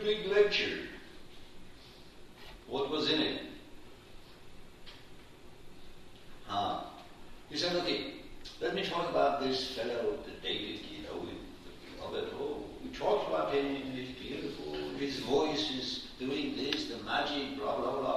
big lecture. What was in it? He said, okay, let me talk about this fellow, the David, we talked about him, he's beautiful, his voice is doing this, the magic, blah, blah, blah.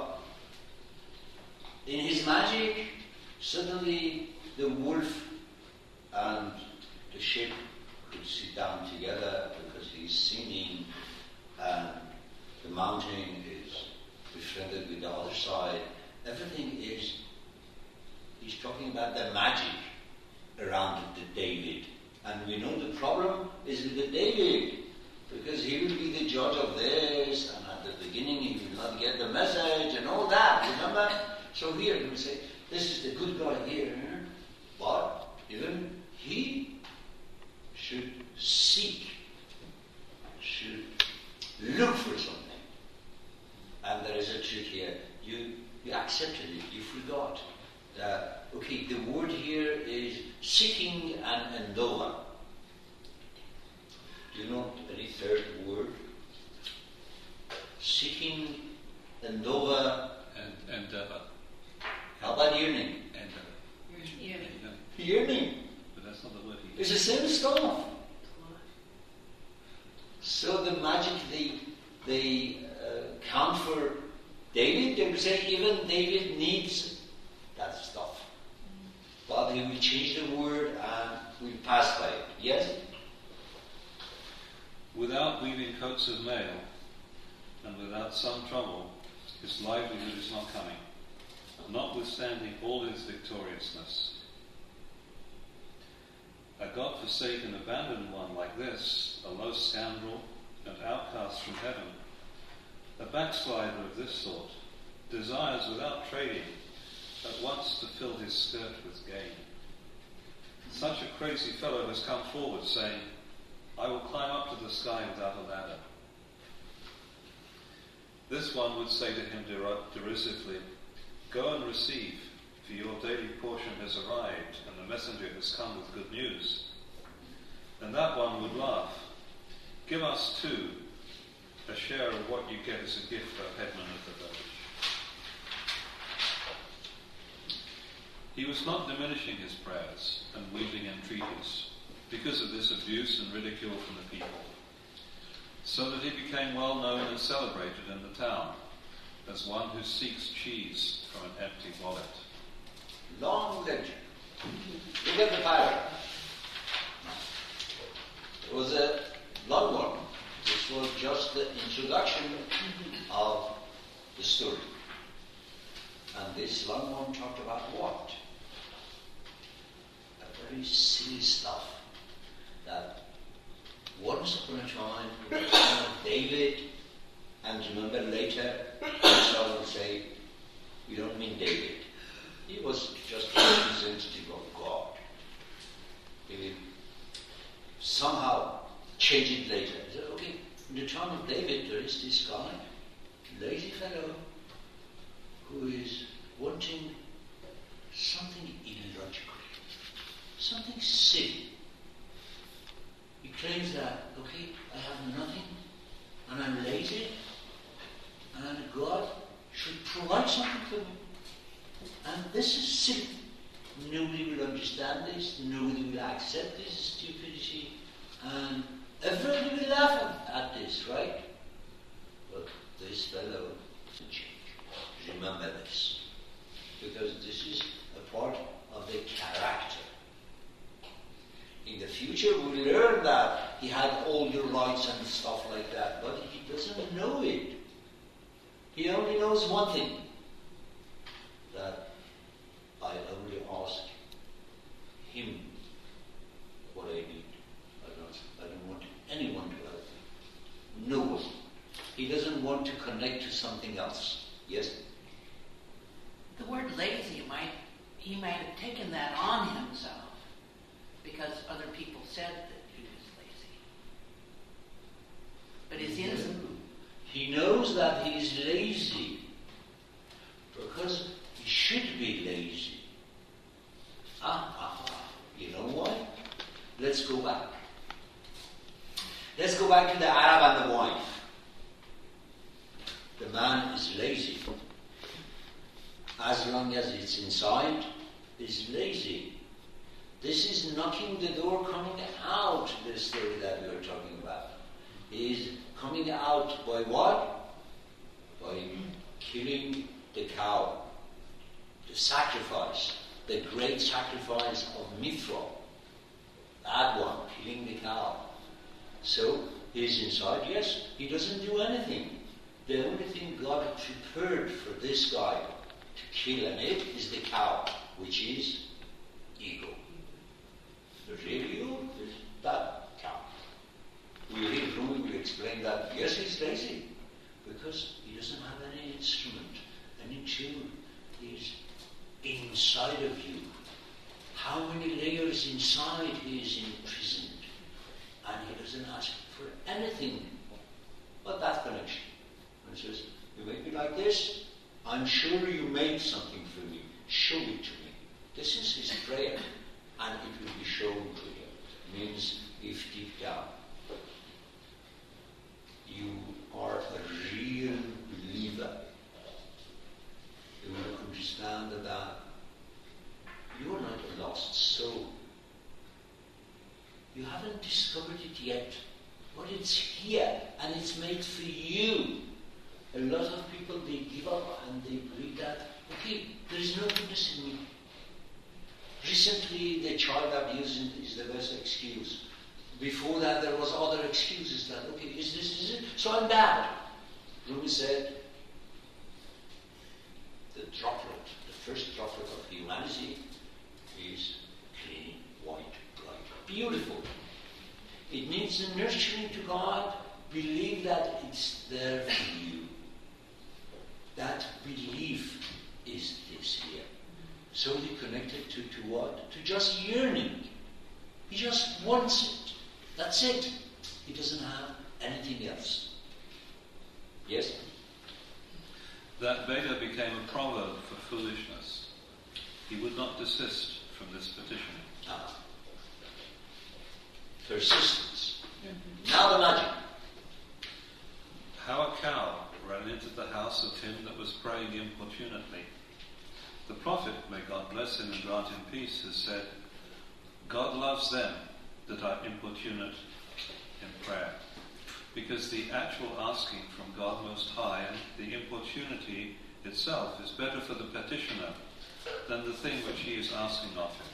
In his magic, suddenly the wolf and the sheep could sit down together because he's singing, and the mountain is befriended with the other side. Everything is, he's talking about the magic around the David. And we know the problem is with the David, because he will be the judge of this, and at the beginning he will not get the message and all that, remember? So here he will say, this is the good guy here, but even he should seek, should look for something. And there is a trick here. You accepted it, you forgot. Okay, the word here is seeking and endova. Do you know any third word? Seeking, endova. And endeavor. How about yearning? Endeavor. Yearning. But that's not the word he It's the same stuff. So the magic, they count for David. They would say even David needs that stuff. But he will change the word and will pass by it. Yes? Without weaving coats of mail, and without some trouble, his livelihood is not coming, notwithstanding all his victoriousness. A God-forsaken, abandoned one like this, a low scoundrel, an outcast from heaven, a backslider of this sort, desires without trading at once to fill his skirt with gain. Such a crazy fellow has come forward saying, I will climb up to the sky without a ladder. This one would say to him derisively, go and receive, for your daily portion has arrived, and the messenger has come with good news. And that one would laugh, give us too a share of what you get as a gift, O headman of the village. He was not diminishing his prayers and weaving entreaties because of this abuse and ridicule from the people, so that he became well known and celebrated in the town as one who seeks cheese from an empty wallet. Long lecture. Look at the paragraph. It was a long one. This was just the introduction of the story. And this long one talked about what? A very silly stuff. That once upon a time, David, and remember later, Esau will say, we don't mean David. He was just a representative of God. He will somehow change it later. He said, okay, in the time of David, there is this guy, lazy fellow, who is wanting something illogical, something silly. He claims that, okay, I have nothing, and I'm lazy, and God should provide something for me. And this is silly. Nobody will understand this, nobody will accept this stupidity, and everybody will laugh at this, right? But this fellow will change. Remember this. Because this is a part of the character. In the future we'll learn that he had all the rights and stuff like that, but he doesn't know it. He only knows one thing, that I only ask him what I need. I don't want anyone to help me. No one. He doesn't want to connect to something else. Yes? The word lazy, he might have taken that on himself because other people said that he was lazy. But his innocent. He knows that he is lazy because he should be lazy. You know why? Let's go back. Let's go back to the Arab and the wife. the man is lazy. As long as it's inside, is lazy. This is knocking the door, coming out, the story that we were talking about. Is coming out by what? By killing the cow. The sacrifice, the great sacrifice of Mithra. That one, killing the cow. So, he's inside, yes, he doesn't do anything. The only thing God prepared for this guy to kill and eat is the cow, which is ego. The real ego is that cow. Rumi will explain that, yes, he's lazy, because he doesn't have any instrument, any tune. He's inside of you. How many layers inside he is imprisoned, and he doesn't ask for anything but that connection. And he says, you make me like this, I'm sure you made something for me, show it to me. This is his prayer, and it will be shown to him. Means if deep down you are a real believer, you will understand that you are not a lost soul. You haven't discovered it yet, but it's here and it's made for you. A lot of people, they give up and they believe that, okay, there is no goodness in me. Recently, the child abuse is the best excuse. Before that, there was other excuses that, okay, is it? So I'm bad. Rumi said, the droplet, the first droplet of humanity is clean, white, bright, beautiful. It needs a nurturing to God. Believe that it's there for you. That belief is this here. So he connected to what? To just yearning. He just wants it. That's it. He doesn't have anything else. Yes? That Veda became a proverb for foolishness. He would not desist from this petition. Persistence. Now the magic. How a cow ran into the house of him that was praying importunately. The prophet, may God bless him and grant him peace, has said, God loves them that are importunate in prayer, because the actual asking from God Most High and the importunity itself is better for the petitioner than the thing which he is asking of him.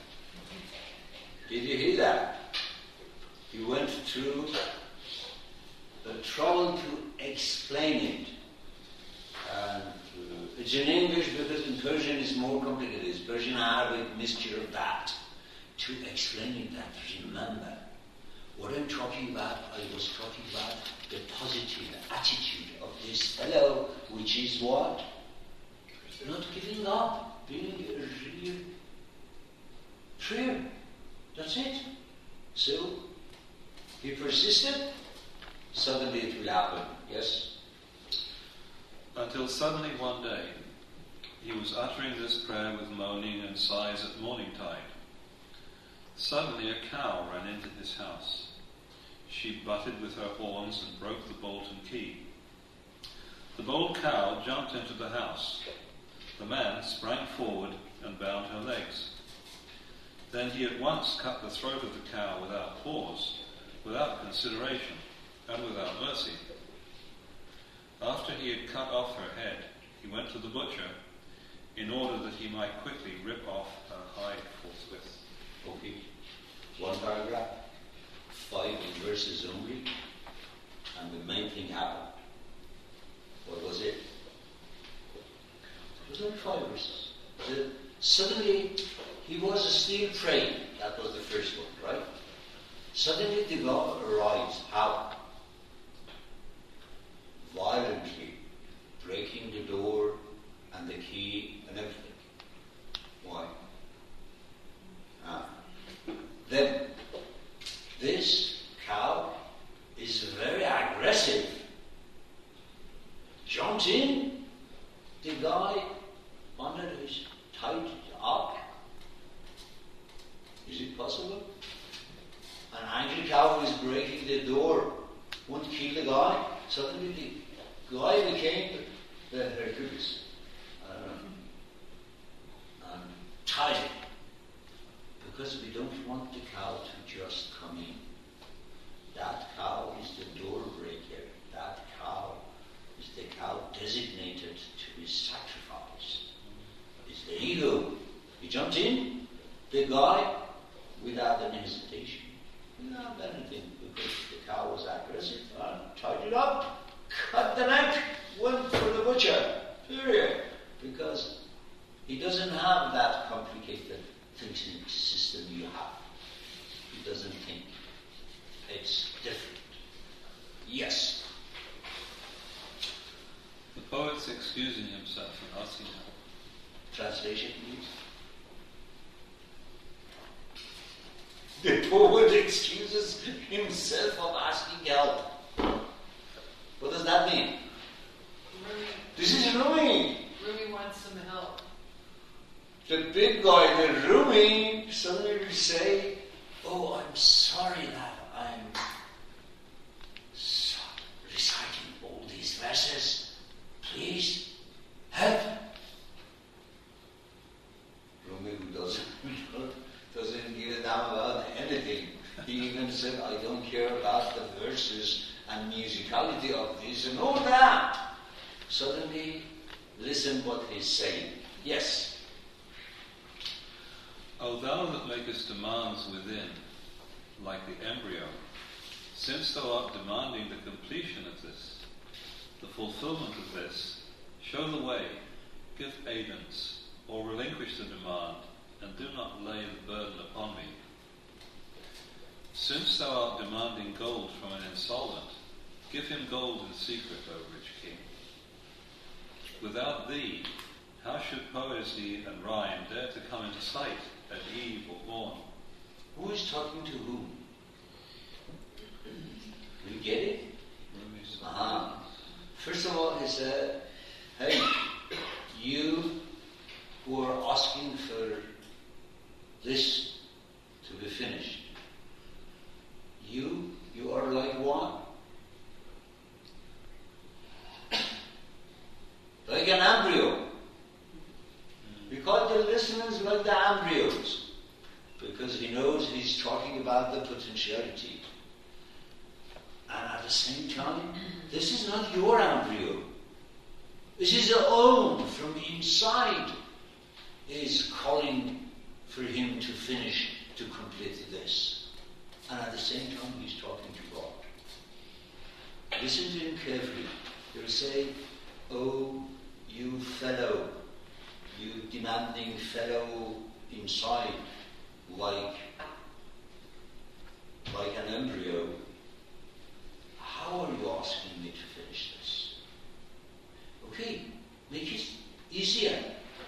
Did you hear that? He went through the trouble to explain it. And it's in English because in Persian it's more complicated. It's Persian Arabic mixture of that. To explain it that, remember, what I'm talking about, I was talking about the positive attitude of this fellow, which is what? Not giving up, being a real prayer. That's it. So, he persisted, suddenly it will happen. Yes? Until suddenly one day, he was uttering this prayer with moaning and sighs at morning tide. Suddenly a cow ran into his house. She butted with her horns and broke the bolt and key. The bold cow jumped into the house. The man sprang forward and bound her legs. Then he at once cut the throat of the cow without pause, without consideration, and without mercy. After he had cut off her head, he went to the butcher in order that he might quickly rip off her hide forthwith. Okay. One paragraph, 5 verses only, and the main thing happened. What was it? It was only 5 verses. Suddenly, he was still praying. That was the first one, right? Suddenly the God arrives. How? Violently, breaking the door and the key and everything. Why? Then, this cow is very aggressive. Jumped in, the guy under his tied up. Is it possible? An angry cow is breaking the door, won't kill the guy. Suddenly the guy became the Hercules. Tied it. Because we don't want the cow to just come in. That cow is the door breaker. That cow is the cow designated to be sacrificed. It's the ego. He jumped in, the guy, without any hesitation, without anything, because the cow was aggressive, tied it up, cut the neck, went for the butcher, period. Because he doesn't have that complicated thinking system you have. He doesn't think. It's different. Yes. The poet's excusing himself and asking help. Translation, please. The poet excuses himself of asking help. What does that mean? Rumi. This is Rumi. Rumi wants some help. The big guy, the Rumi, suddenly will say, "Oh, I'm sorry that I'm reciting all these verses. Please, help." Rumi doesn't give a damn about anything. He even said, "I don't care about the verses and musicality of this and all that." Suddenly, listen what he's saying. Yes. O thou that makest demands within, like the embryo, since thou art demanding the completion of this, the fulfillment of this, show the way, give aidance, or relinquish the demand, and do not lay the burden upon me. Since thou art demanding gold from an insolvent, give him gold in secret, O rich king. Without thee, how should poesy and rhyme dare to come into sight at eve or morn? Who is talking to whom? You get it? First of all, he said, "Hey, you who are asking for this to be finished, you are like what? Like an embryo. We call the listeners like the embryos, because he knows he's talking about the potentiality. And at the same time, this is not your embryo. This is your own from inside is calling for him to finish, to complete this. And at the same time, he's talking to God. Listen to him carefully. He'll say, "Oh, you fellow, you demanding fellow inside, like an embryo, how are you asking me to finish this? Okay, make it easier.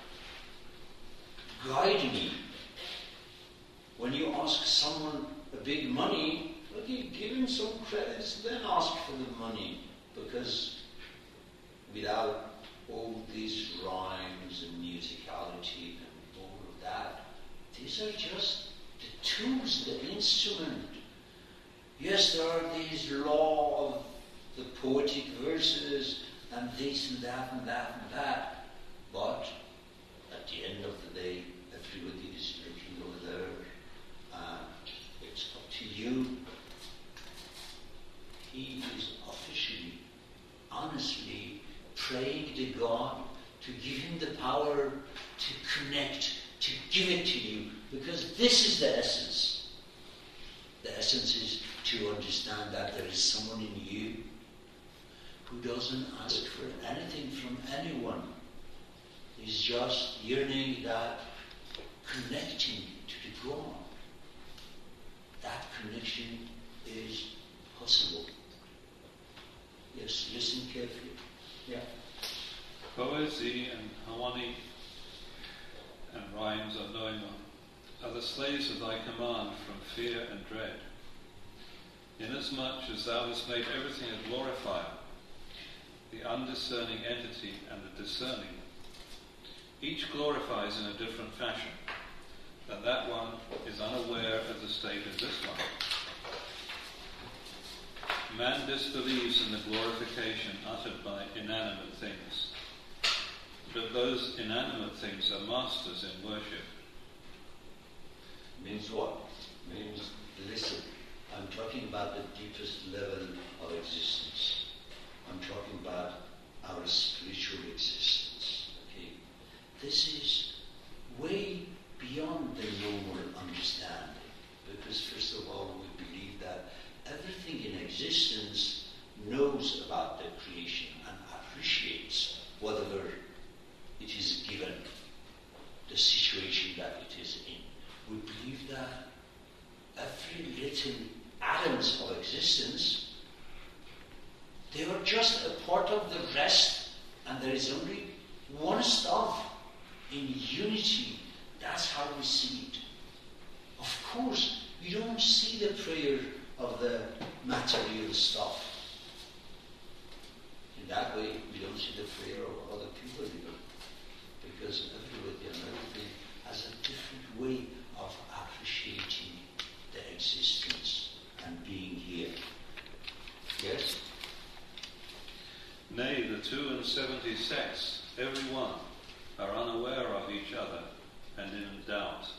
Guide me. When you ask someone a big money, okay, give him some credits, then ask for the money, because without all these rhymes and musicality and all of that, these are just the tools, the instrument. Yes, there are these law of the poetic verses and this and that and that and that, but at the end of the day, everybody is looking over there, and it's up to you." He is officially, honestly praying to God to give him the power to connect, to give it to you, because this is the essence. The essence is to understand that there is someone in you who doesn't ask for anything from anyone. He's just yearning that connecting to the God. That connection is possible. Yes, listen carefully. Yeah. Poesy and harmony and rhymes are the slaves of thy command from fear and dread. Inasmuch as thou hast made everything a glorifier, the undiscerning entity and the discerning, each glorifies in a different fashion, that one is unaware of the state of this one. Man disbelieves in the glorification uttered by inanimate things, that those inanimate things are masters in worship. Means what? Means, listen, I'm talking about the deepest level of existence. I'm talking about our spiritual existence. Okay? This is way beyond the normal understanding. Because first of all, we believe that everything in existence knows about the creation and appreciates whatever it is given, the situation that it is in. We believe that every little atoms of existence, they are just a part of the rest, and there is only one stuff in unity. That's how we see it. Of course, we don't see the prayer of the material stuff. In that way, we don't see the prayer of other people either. Because everybody and everything has a different way of appreciating the existence and being here. Yes? Nay, the 72 sects, every one, are unaware of each other and in doubt.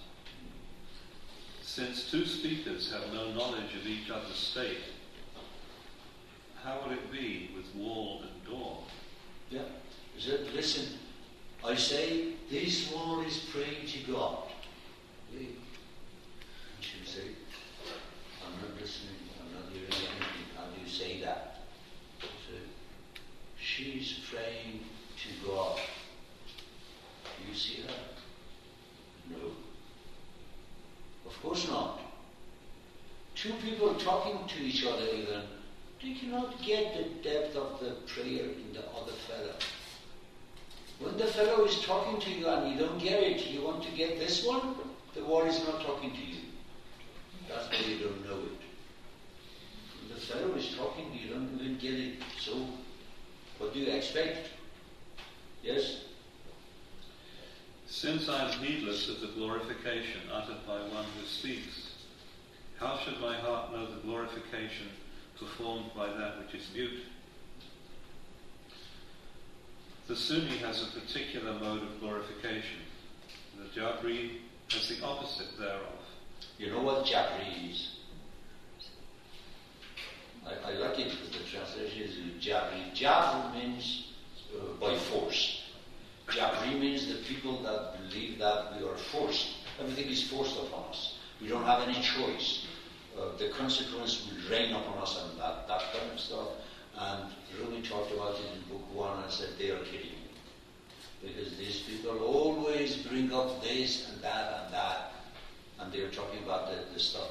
Since two speakers have no knowledge of each other's state, how will it be with wall and door? Yeah. He said, listen, I say this wall is praying to God. And she'll say, I'm not listening, I'm not hearing anything. How do you say that? So, she's praying to God. Do you see her? No. Of course not. Two people talking to each other even, they cannot get the depth of the prayer in the other fellow. When the fellow is talking to you and you don't get it, you want to get this one, the wall is not talking to you. That's why you don't know it. When the fellow is talking, you don't even get it. So, what do you expect? Yes? Since I am heedless of the glorification uttered by one who speaks, how should my heart know the glorification performed by that which is mute? The Sunni has a particular mode of glorification. The Jabri has the opposite thereof. You know what Jabri is? I like it because the translation is Jabri. Jabr means by force. Jabri means the people that believe that we are forced. Everything is forced upon us. We don't have any choice. The consequence will rain upon us and that kind of stuff. And Rumi talked about it in book 1 and said they are kidding me. Because these people always bring up this and that, and they are talking about the stuff